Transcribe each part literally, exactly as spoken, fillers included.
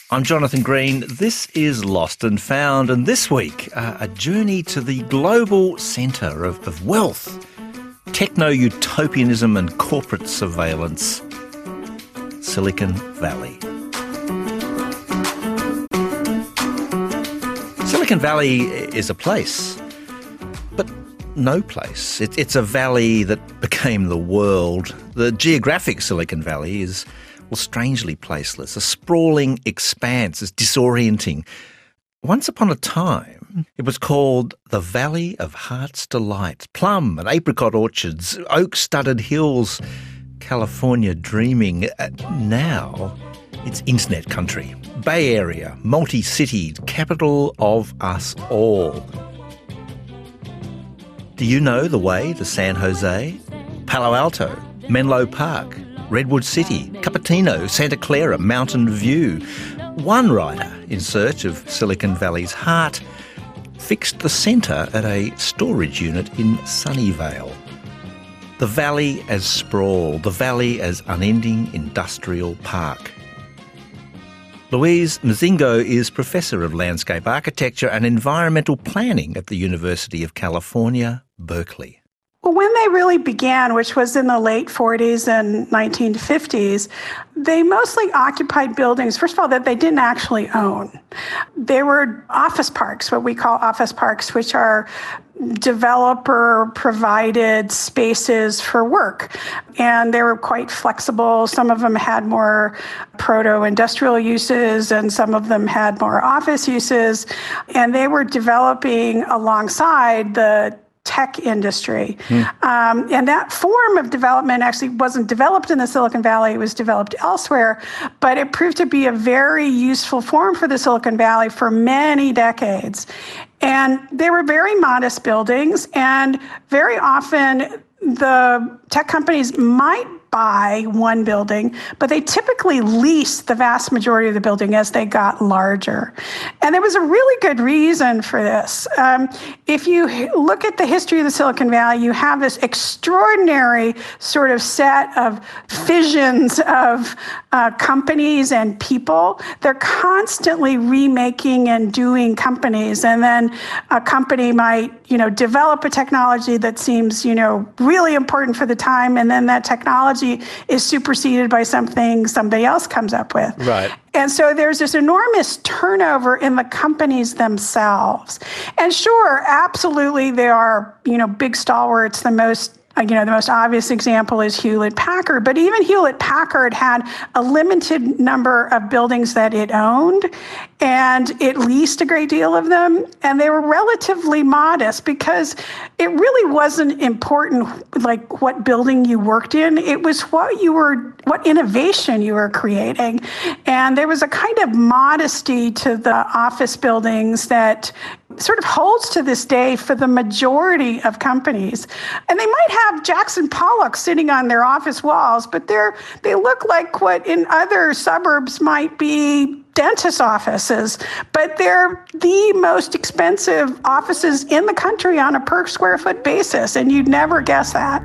I'm Jonathan Green. This is Lost and Found, and this week, uh, a journey to the global centre of, of wealth, techno-utopianism and corporate surveillance, Silicon Valley. Silicon Valley is a place, but no place. It, it's a valley that became the world. The geographic Silicon Valley is, well, strangely placeless. A sprawling expanse is disorienting. Once upon a time, it was called the Valley of Heart's Delight. Plum and apricot orchards, oak-studded hills, California dreaming. Uh, now, it's internet country. Bay Area, multi-city, capital of us all. Do you know the way to San Jose, Palo Alto, Menlo Park, Redwood City, Cupertino, Santa Clara, Mountain View? One writer, in search of Silicon Valley's heart, fixed the centre at a storage unit in Sunnyvale. The valley as sprawl, the valley as unending industrial park. Louise Mazingo is Professor of Landscape Architecture and Environmental Planning at the University of California, Berkeley. Well, when they really began, which was in the late forties and nineteen fifties, they mostly occupied buildings, first of all, that they didn't actually own. They were office parks, what we call office parks, which are developer-provided spaces for work. And they were quite flexible. Some of them had more proto-industrial uses, and some of them had more office uses. And they were developing alongside the tech industry. Hmm. Um, and that form of development actually wasn't developed in the Silicon Valley, it was developed elsewhere, but it proved to be a very useful form for the Silicon Valley for many decades. And they were very modest buildings, and very often the tech companies might buy one building, but they typically leased the vast majority of the building as they got larger. And there was a really good reason for this. Um, if you look at the history of the Silicon Valley, you have this extraordinary sort of set of fissions of uh, companies and people. They're constantly remaking and doing companies. And then a company might, you know, develop a technology that seems, you know, really important for the time, and then that technology is superseded by something somebody else comes up with. Right. And so there's this enormous turnover in the companies themselves. And sure, absolutely, there are, you know, big stalwarts. The most You know, the most obvious example is Hewlett-Packard, but even Hewlett-Packard had a limited number of buildings that it owned, and it leased a great deal of them, and they were relatively modest because it really wasn't important, like, what building you worked in. It was what you were, what innovation you were creating, and there was a kind of modesty to the office buildings that sort of holds to this day for the majority of companies. And they might have Jackson Pollock sitting on their office walls, but they're they look like what in other suburbs might be dentist offices, but they're the most expensive offices in the country on a per square foot basis, and you'd never guess that.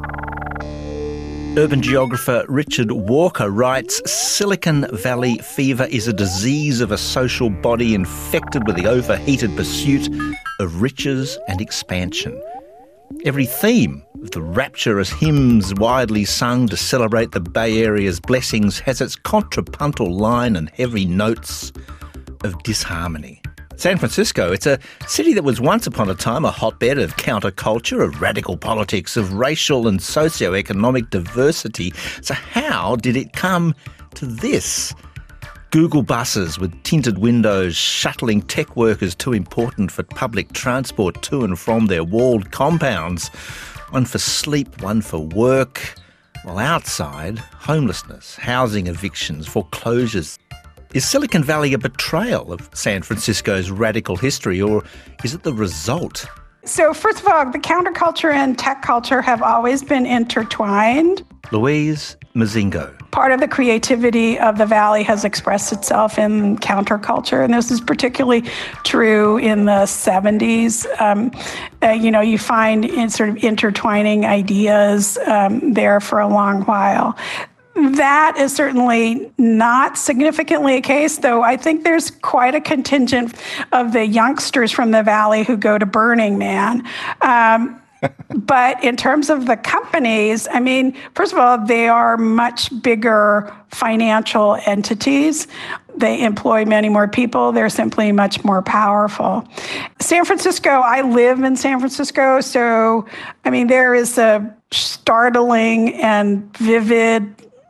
Urban geographer Richard Walker writes, Silicon Valley fever is a disease of a social body infected with the overheated pursuit of riches and expansion. Every theme of the rapturous hymns widely sung to celebrate the Bay Area's blessings has its contrapuntal line and heavy notes of disharmony. San Francisco, it's a city that was once upon a time a hotbed of counterculture, of radical politics, of racial and socio-economic diversity. So how did it come to this? Google buses with tinted windows shuttling tech workers too important for public transport to and from their walled compounds. One for sleep, one for work. While outside, homelessness, housing evictions, foreclosures. Is Silicon Valley a betrayal of San Francisco's radical history, or is it the result? So first of all, the counterculture and tech culture have always been intertwined. Louise Mazingo. Part of the creativity of the Valley has expressed itself in counterculture, and this is particularly true in the seventies. Um, uh, you know, you find in sort of intertwining ideas um, there for a long while. That is certainly not significantly a case, though I think there's quite a contingent of the youngsters from the Valley who go to Burning Man. Um, but in terms of the companies, I mean, first of all, they are much bigger financial entities. They employ many more people. They're simply much more powerful. San Francisco, I live in San Francisco, so, I mean, there is a startling and vivid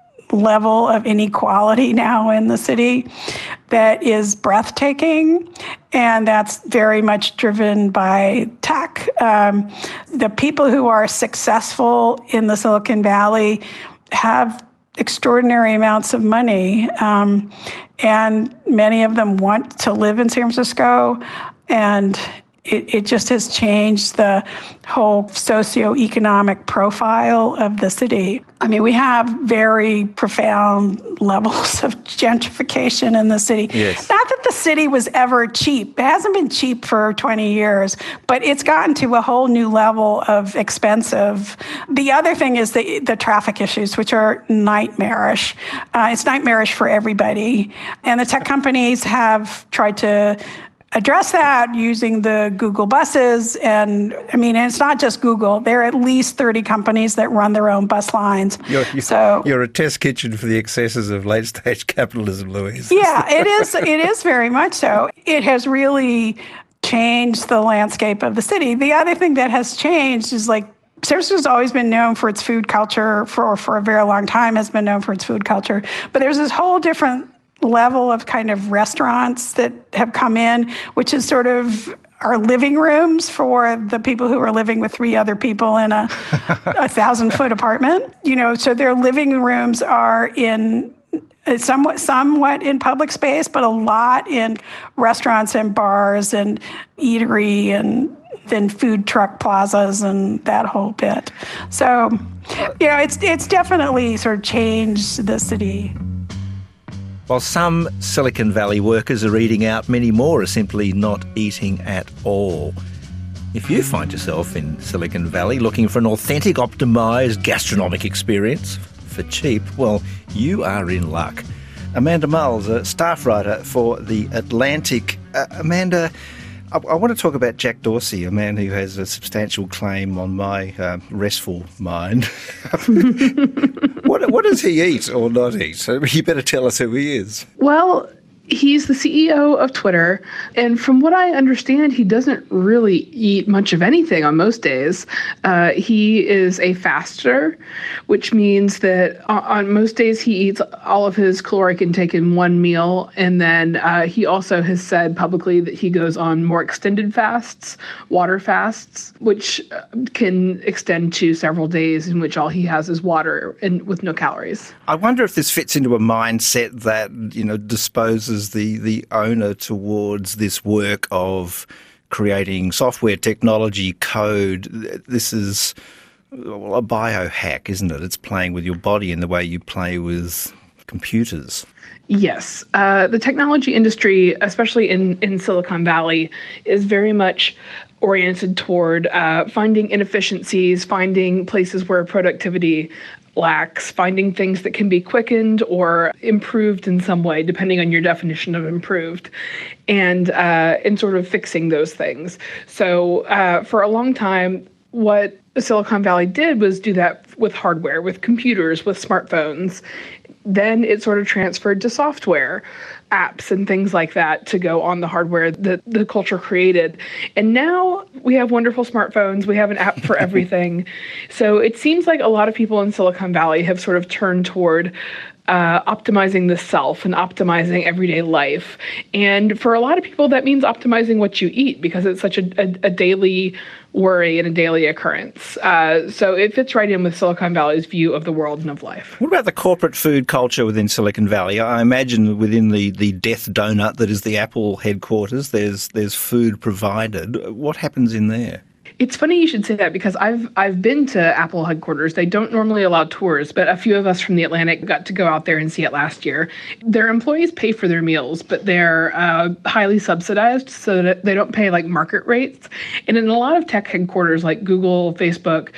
level of inequality now in the city that is breathtaking, and that's very much driven by tech. Um, the people who are successful in the Silicon Valley have extraordinary amounts of money, um, and many of them want to live in San Francisco, and It, it just has changed the whole socioeconomic profile of the city. I mean, we have very profound levels of gentrification in the city. Yes. Not that the city was ever cheap. It hasn't been cheap for twenty years, but it's gotten to a whole new level of expensive. The other thing is the, the traffic issues, which are nightmarish. Uh, it's nightmarish for everybody. And the tech companies have tried to address that using the Google buses. And I mean, and it's not just Google. There are at least thirty companies that run their own bus lines. You're, you're, so, you're a test kitchen for the excesses of late-stage capitalism, Louise. Yeah, it is. It is very much so. It has really changed the landscape of the city. The other thing that has changed is, like, San Francisco's always been known for its food culture, for, for a very long time has been known for its food culture. But there's this whole different level of kind of restaurants that have come in, which is sort of our living rooms for the people who are living with three other people in a, a thousand foot apartment. You know, so their living rooms are in somewhat, somewhat in public space, but a lot in restaurants and bars and eatery and then food truck plazas and that whole bit. So, you know, it's it's definitely sort of changed the city. While some Silicon Valley workers are eating out, many more are simply not eating at all. If you find yourself in Silicon Valley looking for an authentic, optimised gastronomic experience for cheap, well, you are in luck. Amanda Mulls, a staff writer for The Atlantic. Uh, Amanda, I, I want to talk about Jack Dorsey, a man who has a substantial claim on my uh, restful mind. What, what does he eat or not eat? You better tell us who he is. Well, he's the C E O of Twitter, and from what I understand, he doesn't really eat much of anything on most days. Uh, he is a faster, which means that on most days he eats all of his caloric intake in one meal, and then uh, he also has said publicly that he goes on more extended fasts, water fasts, which can extend to several days in which all he has is water and with no calories. I wonder if this fits into a mindset that, you know, disposes the, the owner towards this work of creating software technology code. This is a biohack, isn't it? It's playing with your body in the way you play with computers. Yes. Uh, the technology industry, especially in, in Silicon Valley, is very much oriented toward uh, finding inefficiencies, finding places where productivity lacks, finding things that can be quickened or improved in some way, depending on your definition of improved, and uh, and sort of fixing those things. So uh, for a long time, what Silicon Valley did was do that with hardware, with computers, with smartphones. Then it sort of transferred to software, apps and things like that to go on the hardware that the culture created. And now we have wonderful smartphones. We have an app for everything. So it seems like a lot of people in Silicon Valley have sort of turned toward uh, optimizing the self and optimizing everyday life. And for a lot of people, that means optimizing what you eat because it's such a, a, a daily worry and a daily occurrence. Uh, so it fits right in with Silicon Valley's view of the world and of life. What about the corporate food culture within Silicon Valley? I imagine within the, the death donut that is the Apple headquarters, there's there's food provided. What happens in there? It's funny you should say that because I've I've been to Apple headquarters. They don't normally allow tours, but a few of us from The Atlantic got to go out there and see it last year. Their employees pay for their meals, but they're uh, highly subsidized so that they don't pay like market rates. And in a lot of tech headquarters like Google, Facebook,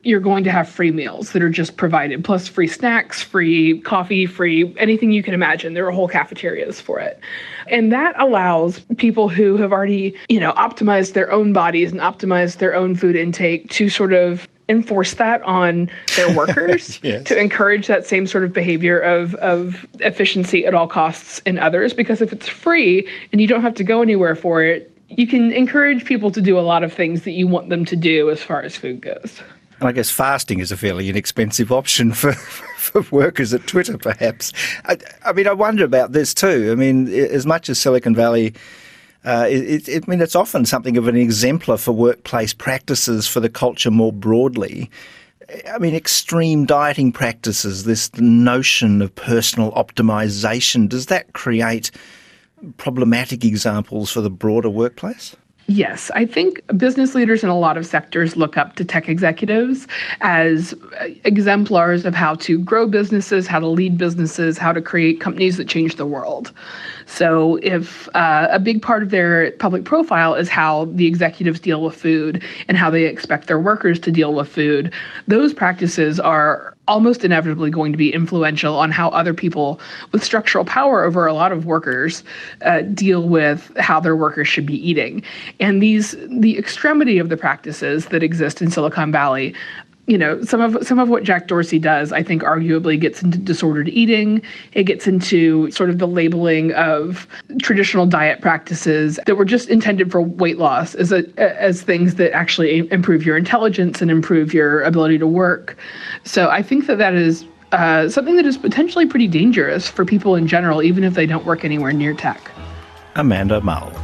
you're going to have free meals that are just provided, plus free snacks, free coffee, free anything you can imagine. There are whole cafeterias for it. And that allows people who have already, you know, optimized their own bodies and optimized their own food intake to sort of enforce that on their workers, yes. to encourage that same sort of behavior of, of efficiency at all costs in others. Because if it's free and you don't have to go anywhere for it, you can encourage people to do a lot of things that you want them to do as far as food goes. And I guess fasting is a fairly inexpensive option for, for workers at Twitter, perhaps. I, I mean, I wonder about this too. I mean, as much as Silicon Valley, uh, it, it, I mean, it's often something of an exemplar for workplace practices for the culture more broadly. I mean, extreme dieting practices, this notion of personal optimization, does that create problematic examples for the broader workplace? Yes, I think business leaders in a lot of sectors look up to tech executives as exemplars of how to grow businesses, how to lead businesses, how to create companies that change the world. So if uh, a big part of their public profile is how the executives deal with food and how they expect their workers to deal with food, those practices are almost inevitably going to be influential on how other people with structural power over a lot of workers uh, deal with how their workers should be eating. And these, the extremity of the practices that exist in Silicon Valley, you know, some of some of what Jack Dorsey does, I think, arguably gets into disordered eating. It gets into sort of the labeling of traditional diet practices that were just intended for weight loss as a, as things that actually improve your intelligence and improve your ability to work. So I think that that is uh, something that is potentially pretty dangerous for people in general, even if they don't work anywhere near tech. Amanda Mull.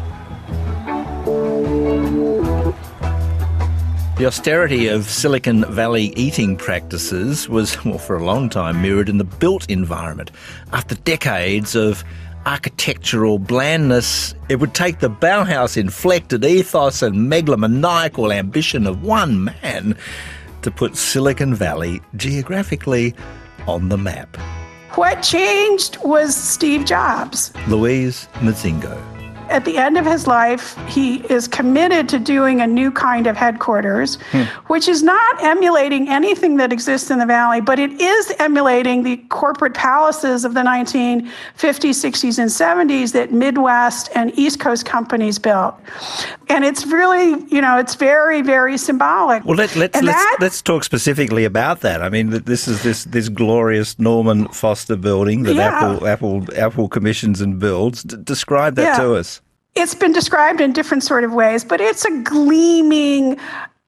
The austerity of Silicon Valley eating practices was, well, for a long time mirrored in the built environment. After decades of architectural blandness, it would take the Bauhaus-inflected ethos and megalomaniacal ambition of one man to put Silicon Valley geographically on the map. What changed was Steve Jobs. Louise Mazingo. At the end of his life, he is committed to doing a new kind of headquarters, hmm. which is not emulating anything that exists in the Valley, but it is emulating the corporate palaces of the nineteen fifties, sixties, and seventies that Midwest and East Coast companies built. And it's really, you know, it's very, very symbolic. Well, let, let's, let's, that, let's talk specifically about that. I mean, this is this this glorious Norman Foster building that yeah. Apple Apple Apple commissions and builds. D- describe that yeah. to us. It's been described in different sort of ways, but it's a gleaming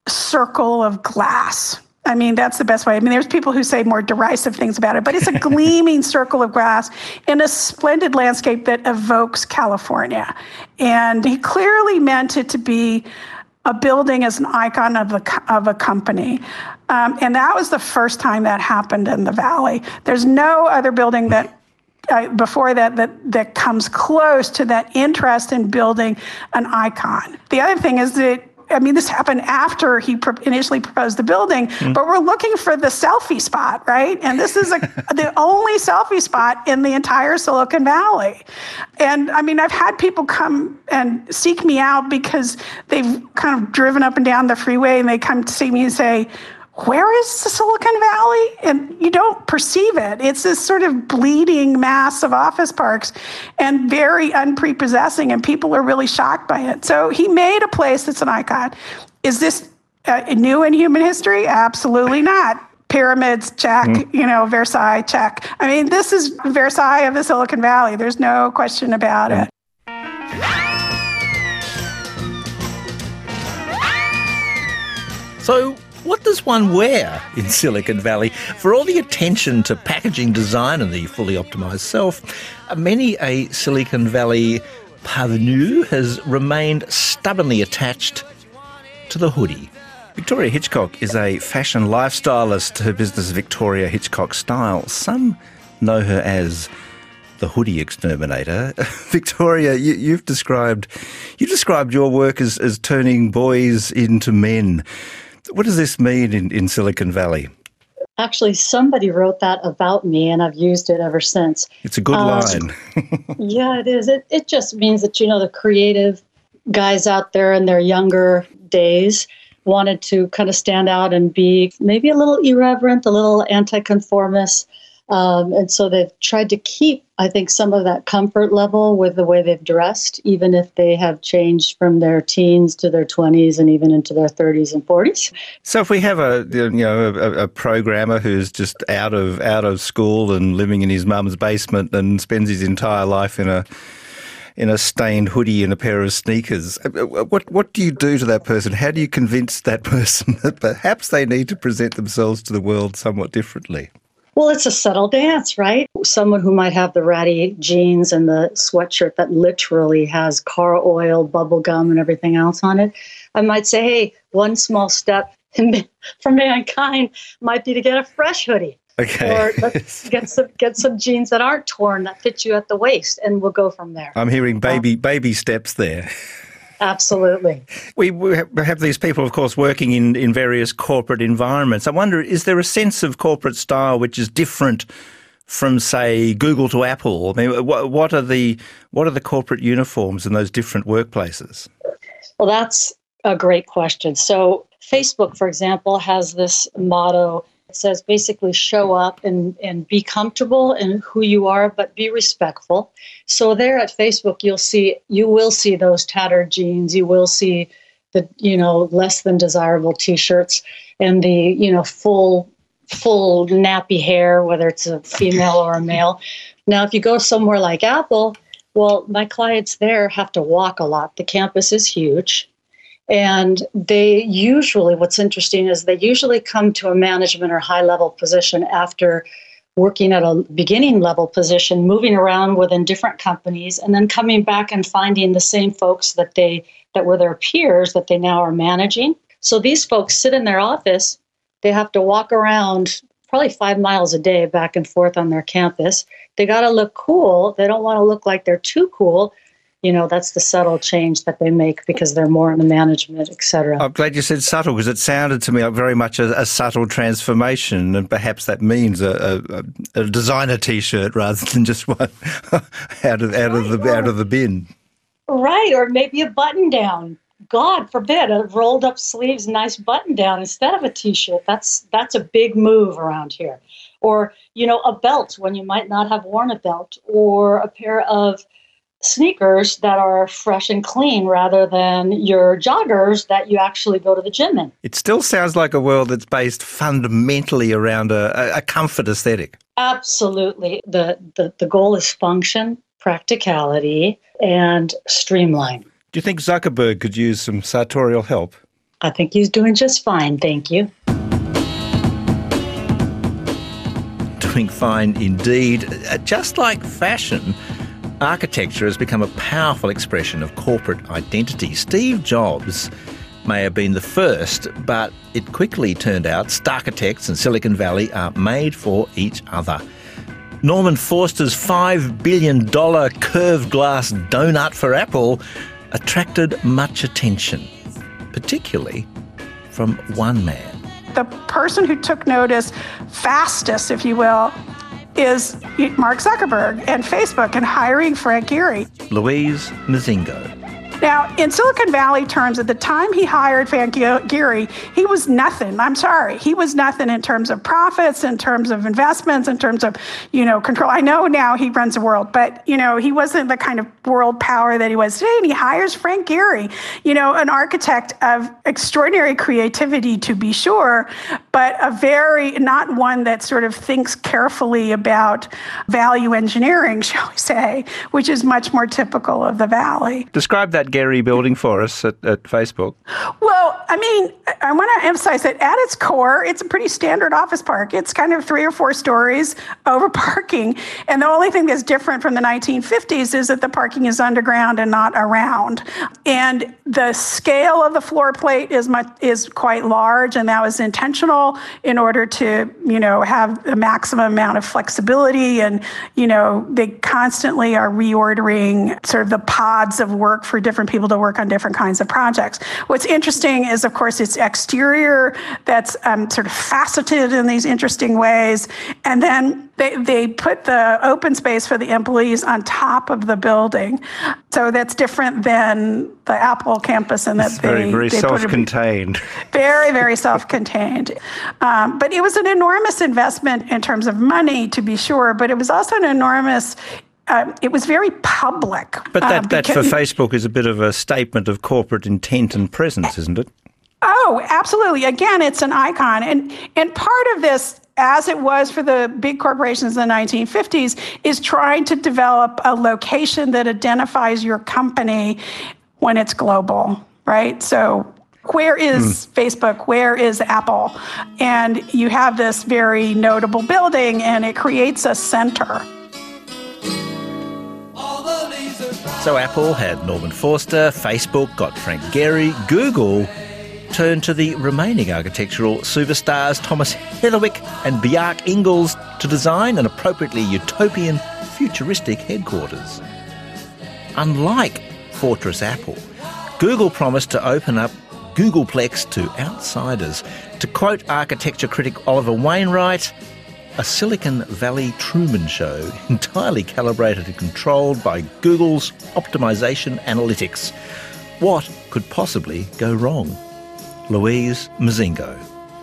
circle of glass. I mean, that's the best way. I mean, there's people who say more derisive things about it, but it's a gleaming circle of glass in a splendid landscape that evokes California. And he clearly meant it to be a building as an icon of a, of a company. Um, and that was the first time that happened in the Valley. There's no other building that Uh, before that, that that comes close to that interest in building an icon. The other thing is that, I mean, this happened after he pro- initially proposed the building, mm. but we're looking for the selfie spot, right? And this is a, the only selfie spot in the entire Silicon Valley. And I mean, I've had people come and seek me out because they've kind of driven up and down the freeway and they come to see me and say, where is the Silicon Valley? And you don't perceive it. It's this sort of bleeding mass of office parks and very unprepossessing, and people are really shocked by it. So he made a place that's an icon. Is this uh, new in human history? Absolutely not. Pyramids, check. Mm. You know, Versailles, check. I mean, this is Versailles of the Silicon Valley. There's no question about mm. it. So, what does one wear in Silicon Valley? For all the attention to packaging design and the fully optimised self, many a Silicon Valley parvenu has remained stubbornly attached to the hoodie. Victoria Hitchcock is a fashion lifestylist. Her business Victoria Hitchcock Style. Some know her as the hoodie exterminator. Victoria, you, you've described you described your work as, as turning boys into men. What does this mean in, in Silicon Valley? Actually, somebody wrote that about me, and I've used it ever since. It's a good um, line. Yeah, it is. It, it just means that, you know, the creative guys out there in their younger days wanted to kind of stand out and be maybe a little irreverent, a little anti-conformist. Um, and so they've tried to keep, I think, some of that comfort level with the way they've dressed, even if they have changed from their teens to their twenties and even into their thirties and forties. So if we have a you know a, a programmer who's just out of out of school and living in his mum's basement and spends his entire life in a in a stained hoodie and a pair of sneakers, what what do you do to that person? How do you convince that person that perhaps they need to present themselves to the world somewhat differently? Well, it's a subtle dance, right? Someone who might have the ratty jeans and the sweatshirt that literally has car oil, bubble gum, and everything else on it. I might say, hey, one small step for mankind might be to get a fresh hoodie. Okay. Or let's get some get some jeans that aren't torn, that fit you at the waist, and we'll go from there. I'm hearing baby um, baby steps there. Absolutely. We have these people, of course, working in, in various corporate environments. I wonder, is there a sense of corporate style which is different from, say, Google to Apple? I mean, what, what are the what are the corporate uniforms in those different workplaces? Well, that's a great question. So Facebook, for example, has this motto. It says basically show up and, and be comfortable in who you are, but be respectful. So there at Facebook, you'll see, you will see those tattered jeans. You will see the, you know, less than desirable T-shirts and the, you know, full, full nappy hair, whether it's a female or a male. Now, if you go somewhere like Apple, well, my clients there have to walk a lot. The campus is huge. And they usually, what's interesting is they usually come to a management or high-level position after working at a beginning level position, moving around within different companies, and then coming back and finding the same folks that they that were their peers that they now are managing. So these folks sit in their office. They have to walk around probably five miles a day back and forth on their campus. They got to look cool. They don't want to look like they're too cool. You know, that's the subtle change that they make because they're more in the management, et cetera. I'm glad you said subtle because it sounded to me like very much a, a subtle transformation, and perhaps that means a, a, a designer T-shirt rather than just one out of out of the out of the bin. Right, or maybe a button down. God forbid, a rolled up sleeves, nice button down instead of a T-shirt. That's that's a big move around here. Or, you know, a belt when you might not have worn a belt, or a pair of sneakers that are fresh and clean rather than your joggers that you actually go to the gym in. It still sounds like a world that's based fundamentally around a, a comfort aesthetic. Absolutely. The, the, the goal is function, practicality, and streamline. Do you think Zuckerberg could use some sartorial help? I think he's doing just fine, thank you. Doing fine indeed. Just like fashion, architecture has become a powerful expression of corporate identity. Steve Jobs may have been the first, but it quickly turned out Starchitects and Silicon Valley are made for each other. Norman Foerster's five billion dollars curved glass donut for Apple attracted much attention, particularly from one man. The person who took notice fastest, if you will, is Mark Zuckerberg and Facebook and hiring Frank Gehry. Louise Nzingo. Now, in Silicon Valley terms, at the time he hired Frank Gehry, he was nothing. I'm sorry. He was nothing in terms of profits, in terms of investments, in terms of, you know, control. I know now he runs the world, but, you know, he wasn't the kind of world power that he was today. And he hires Frank Gehry, you know, an architect of extraordinary creativity, to be sure, but a very, not one that sort of thinks carefully about value engineering, shall we say, which is much more typical of the Valley. Describe that Gehry building for us at, at Facebook. Well, I mean, I want to emphasize that at its core, it's a pretty standard office park. It's kind of three or four stories over parking. And the only thing that's different from the nineteen fifties is that the parking is underground and not around. And the scale of the floor plate is much, is quite large, and that was intentional in order to, you know, have a maximum amount of flexibility. And, you know, they constantly are reordering sort of the pods of work for different different people to work on different kinds of projects. What's interesting is, of course, its exterior that's um, sort of faceted in these interesting ways. And then they, they put the open space for the employees on top of the building. So that's different than the Apple campus. And that it's they, very, very they self-contained. Very, very self-contained. Um, but it was an enormous investment in terms of money, to be sure, but it was also an enormous Uh, it was very public. But that, uh, that for Facebook is a bit of a statement of corporate intent and presence, isn't it? Oh, absolutely. Again, it's an icon. And, and part of this, as it was for the big corporations in the nineteen fifties, is trying to develop a location that identifies your company when it's global, right? So where is mm. Facebook? Where is Apple? And you have this very notable building, and it creates a center. So Apple had Norman Foster, Facebook got Frank Gehry, Google turned to the remaining architectural superstars Thomas Heatherwick and Bjarke Ingels to design an appropriately utopian, futuristic headquarters. Unlike Fortress Apple, Google promised to open up Googleplex to outsiders. To quote architecture critic Oliver Wainwright, a Silicon Valley Truman Show, entirely calibrated and controlled by Google's optimization analytics. What could possibly go wrong? Louise Mozingo.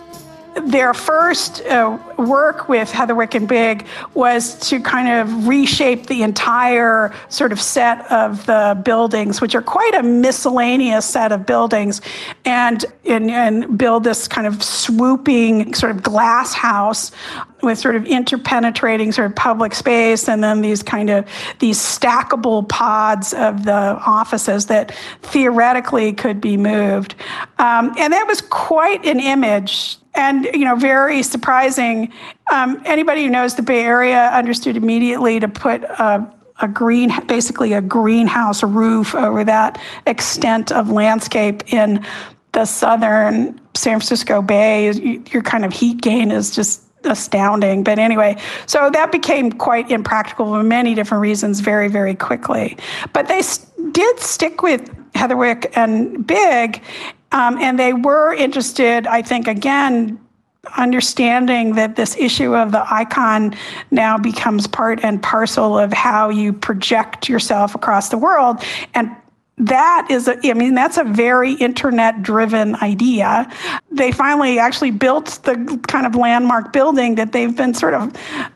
Their first uh, work with Heatherwick and Big was to kind of reshape the entire sort of set of the buildings, which are quite a miscellaneous set of buildings, and, and, and build this kind of swooping sort of glass house with sort of interpenetrating sort of public space, and then these kind of these stackable pods of the offices that theoretically could be moved. Um, and that was quite an image. And, you know, very surprising. Um, anybody who knows the Bay Area understood immediately to put a, a green, basically a greenhouse roof over that extent of landscape in the southern San Francisco Bay. Your kind of heat gain is just astounding. But anyway, so that became quite impractical for many different reasons very, very quickly. But they did stick with Heatherwick and Big. Um, and they were interested, I think, again, understanding that this issue of the icon now becomes part and parcel of how you project yourself across the world. And that is, a, I mean, that's a very internet-driven idea. They finally actually built the kind of landmark building that they've been sort of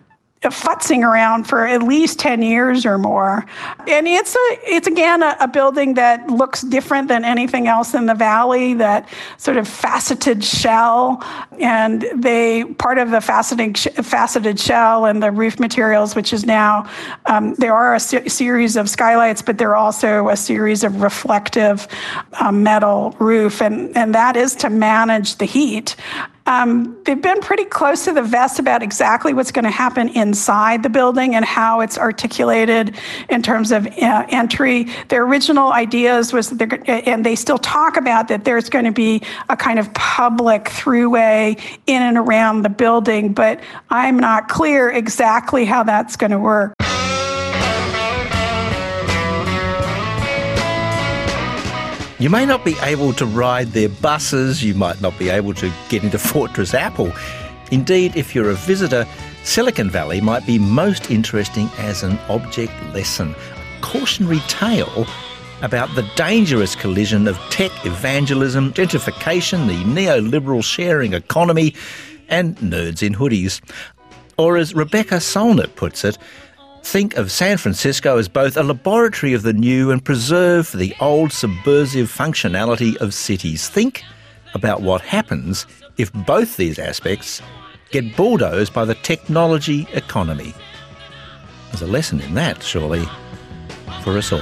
futzing around for at least ten years or more. And it's, a, it's again, a, a building that looks different than anything else in the valley, that sort of faceted shell. And they, part of the faceted, faceted shell and the roof materials, which is now, um, there are a se- series of skylights, but there are also a series of reflective um, metal roof. And, and that is to manage the heat. Um, they've been pretty close to the vest about exactly what's going to happen inside the building and how it's articulated in terms of uh, entry. Their original ideas was, that they're, and they still talk about that there's going to be a kind of public throughway in and around the building, but I'm not clear exactly how that's going to work. You may not be able to ride their buses, you might not be able to get into Fortress Apple. Indeed, if you're a visitor, Silicon Valley might be most interesting as an object lesson, a cautionary tale about the dangerous collision of tech evangelism, gentrification, the neoliberal sharing economy, and nerds in hoodies. Or as Rebecca Solnit puts it, think of San Francisco as both a laboratory of the new and preserve for the old subversive functionality of cities. Think about what happens if both these aspects get bulldozed by the technology economy. There's a lesson in that, surely, for us all.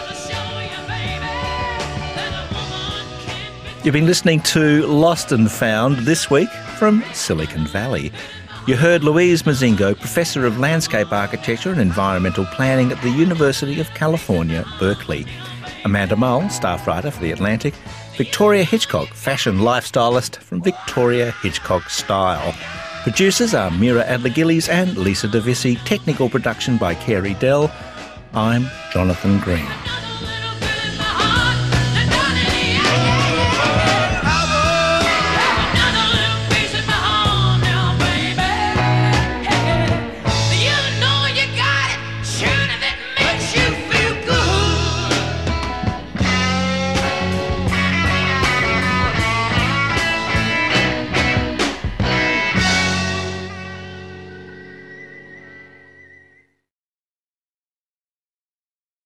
You've been listening to Lost and Found this week from Silicon Valley. You heard Louise Mozingo, Professor of Landscape Architecture and Environmental Planning at the University of California, Berkeley. Amanda Mull, staff writer for The Atlantic. Victoria Hitchcock, fashion lifestylist from Victoria Hitchcock Style. Producers are Mira Adler-Gillies and Lisa DeVisi. Technical production by Carey Dell. I'm Jonathan Green.